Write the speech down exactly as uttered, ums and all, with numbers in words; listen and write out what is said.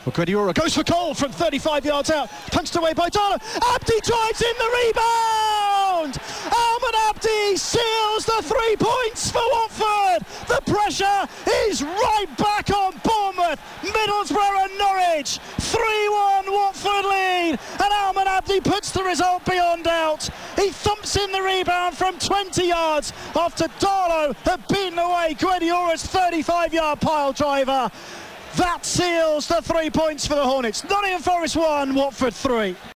Well, Guedioura goes for goal from thirty-five yards out, punched away by Darlow. Abdi drives in the rebound! Almen Abdi seals the three points for Watford. The pressure is right back on Bournemouth, Middlesbrough and Norwich. three one Watford lead, and Almen Abdi puts the result beyond doubt. He thumps in the rebound from twenty yards after Darlow had beaten away Guedioura's thirty-five yard pile driver. That seals the three points for the Hornets. Nottingham Forest one, Watford three.